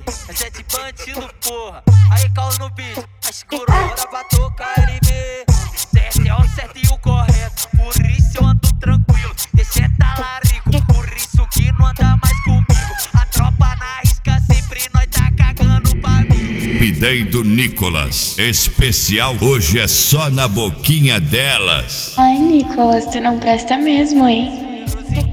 é jet bandido, porra. Aí caos no beat, a escuro hora pra tocar LB. Certo é o certo e o correto, por isso eu ando tranquilo. Esse é talarico, por isso que não anda mais comigo. A tropa na risca sempre, nós tá cagando pra mim. Pidei do Nicolas, especial hoje é só na boquinha delas. Ai, Nicolas, tu não presta mesmo, hein?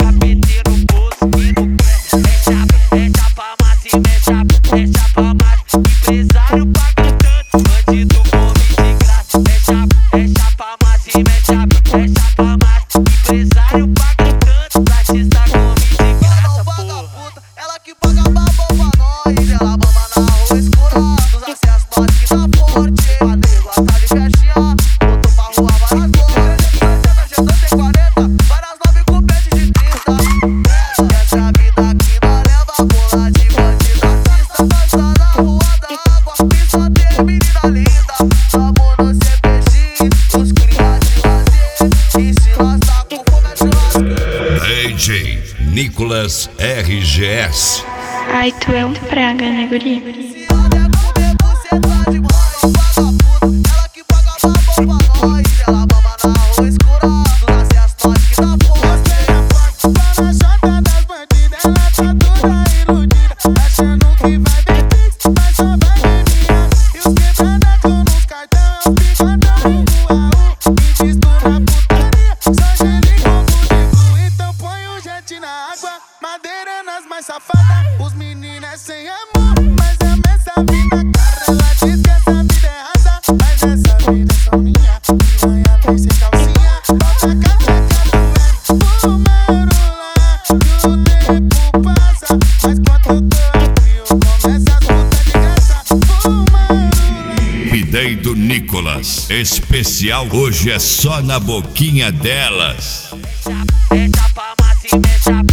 Empresário paga tanto, bandido come de graça. É chapa massa e mexe chapa massa. Empresário paga tanto, artista come de graça, porra. Ela que paga babão pra nós, ela mama na rua escura, nos acessos nós que tá forte. Padre gosta de festinha, botou pra rua várias cores. 80, G2 tem 40, várias 9 com pede de 30. Essa é a vida que nós leva, bola de bandido artista. Passa na rua da água, e só tem menina linda. Vamos no CPX, os cria de lazer. E se nós tá com fome é churrasco. DJ Nicolas RGS. Ai, tu é um praga, né, guri? Se ela quer comer buceta demais, vagabunda, ela que paga babão pra nós. Ela mama na rua escura, nos acessos nós que dá forte. Tá na chota das bandidas, ela tá toda iludida, achando que vai ver pix, mas só vai ver minha. E os quebradão nos cartão, picadão no Guaú, invisto na putaria, só gelo como de. Então põe o jet na água, madeira nas mais safadas. Os meninos é sem amor, mas ama essa vida cara. Ela diz que essa vida é rasa, mas essa vida é só minha. Piranha vem sem calcinha, bota a cachaça doendo. Fumarola, que o tempo passa, mas quando eu tô frio, começa as putas de graça. Fumarola. Pidei do Nicolas, especial hoje é só na boquinha delas. É chapa massa e mexe